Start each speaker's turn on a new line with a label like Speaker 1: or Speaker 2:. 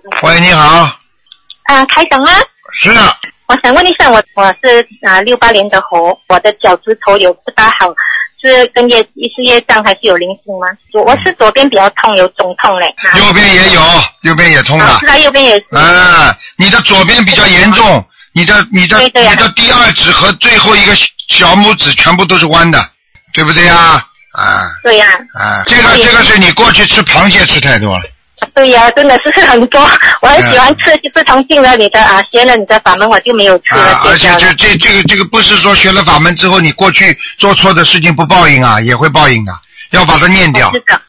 Speaker 1: 喂，你好。
Speaker 2: 台长吗？
Speaker 1: 是啊。
Speaker 2: 我想问一下，我是68年的猴，我的脚趾头有不大好，是跟业障还是有灵性吗？我是左边比较痛，有肿痛嘞。
Speaker 1: 右边也有，右边也痛了。
Speaker 2: 是啊，右边也是。
Speaker 1: 你的左边比较严重，你的第二指和最后一个小拇指全部都是弯的，对不对呀？
Speaker 2: 对呀。
Speaker 1: 这个是你过去吃螃蟹吃太多了。
Speaker 2: 对呀，真的是很多，我很喜欢吃，自从进了你的学了你的法门，我就没有吃了。
Speaker 1: 而且这个不是说学了法门之后，你过去做错的事情不报应啊，也会报应的，要把它念掉。